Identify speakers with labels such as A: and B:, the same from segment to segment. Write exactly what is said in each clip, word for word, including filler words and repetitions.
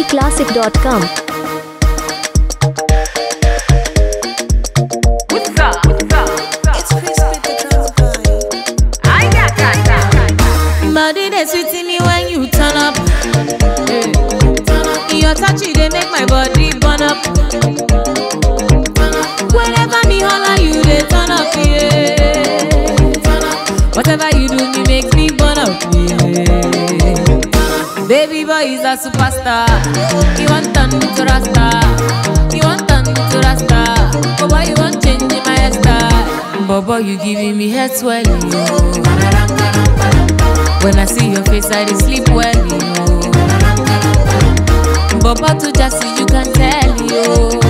A: classic dot com.
B: What's up? What's up?
C: It's Chris with the transfer.
B: I got that.
D: Body they sweet in me when you turn up. Hey. Your touch it they make my body burn up. Whenever me holla you they turn up, yeah. Whatever you do me makes me burn up, yeah. Baby boy is a superstar. He want turn me to Rasta. He want turn me to Rasta. Oh boy you want change my hairstyle. Bobo you giving me head swelling, oh. When I see your face, I dey sleep well, yo. Bobo to just see you can tell, yo.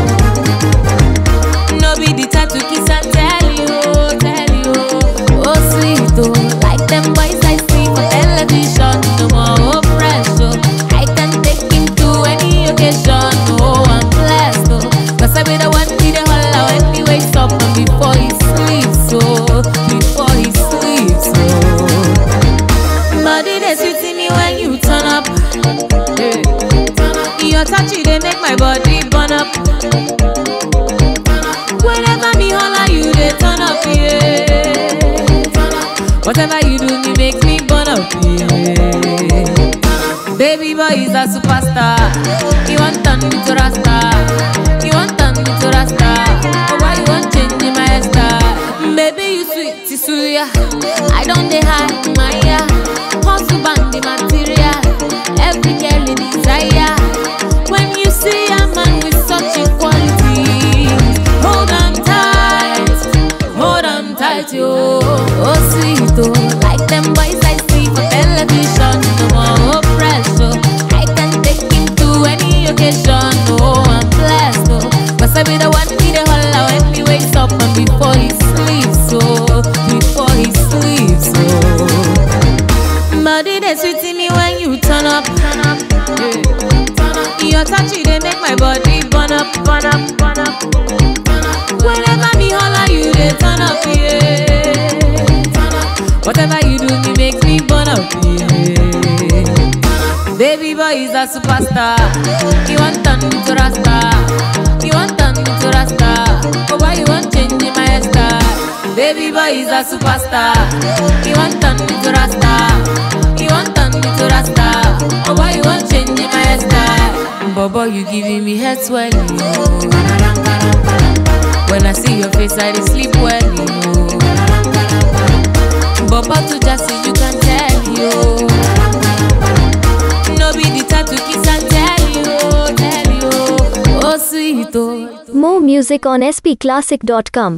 D: No be the type to kiss and tell, you, tell you. Oh sweet, oh, like them boys I see for television. No more oh, pressure. I can take him to any occasion. Oh, I'm blessed, oh. Cause I be the one be the holla when he wakes up and before he sleeps, oh. Before he sleeps, oh. Body they sweet in me when you turn up. Hey. Your touch it they make my body burn up. Whenever me holla you they turn up, yeah. Whatever you do me makes me burn up, yeah. Baby boy is a superstar. He want turn me to Rasta. He want turn me to Rasta. Oh why you want change my hairstyle? Baby you sweet Tisuya. I don't dey hide my ear. Hustle band the material, every girl in desire. When you see a man with such equality, hold on tight, hold on tight, yo. Oh sweet, oh, like them boys I see for television. No more oh, pressure. I can take him to any occasion. Oh, I'm blessed, oh. Cause I be the one be the holla when he wakes up and before he sleeps, oh, before he sleeps, oh. Body they sweet in me when you turn up. Hey. Your touch it they make my body burn up, burn up, burn up. Whenever me holla you they turn up, yeah. Whatever you do me makes me burn up, yeah. Baby boy is a superstar. He want turn me to Rasta. He want turn me to Rasta. Oh why you want change my hairstyle? Baby boy is a superstar. He want turn me to Rasta. You want turn me to Rasta. Oh why you want change my hairstyle? Bobo you giving me head swelling, yo. When I see your face I dey sleep well, yo. Bobo to just see you can tell, yo. No be the type to kiss and tell you, tell you. Oh sweet, oh.
A: More music on S P classic dot com.